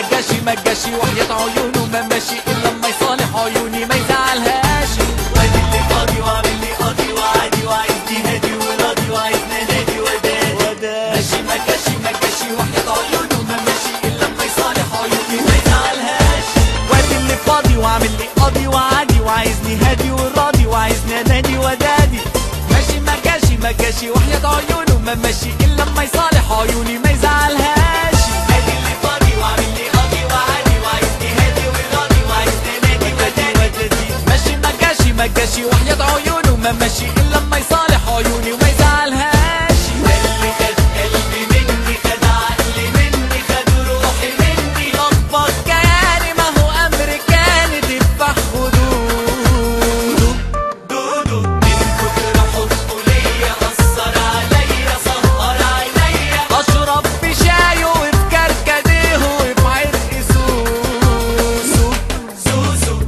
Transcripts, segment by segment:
ما جاش وحياة عيونه ما ماشي الا لما يصالح عيوني ما يزعلهاش. وادي اللي فاضي وعامل لي قاضي وعادي وعايزني هادي وراضي وعايزنا نادي ودادي. ماشي ما جاش وحياة عيونه ما ماشي الا لما يصالح عيوني ما يزعلهاش. وادي اللي فاضي وعامل لي قاضي وعادي وعايزني هادي وراضي وعايزنا نادي ودادي. ماشي ما جاش وحياة عيونه ما ماشي الا لما يصالح عيوني ما يزعلهاش. وادي اللي فاضي وعامل لي قاضي وعادي وعايزني هادي وراضي وعايزنا نادي ودادي. ماشي ما جاش وحياة عيونه ما ماشي الا لما يصالح عيوني وما يزعلهاش. اللي خد قلبي مني خد عقلي مني خد روحي مني. لخبط كياني ما هو امريكاني تذبح خدود. دودو من كتر حبه ليا أثر عليا سهر عينيا. اشرب في شاي وفي كركديه وفي عرق سوسو. زوزو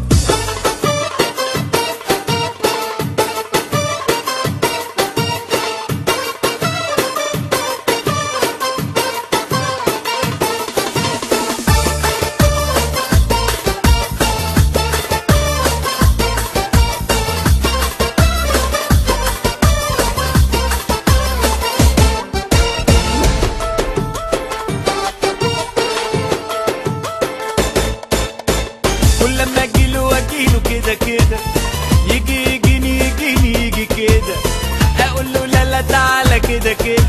كل لما اجيله كده كده يجي يجي كده اقول له لا لا تعالى كده كده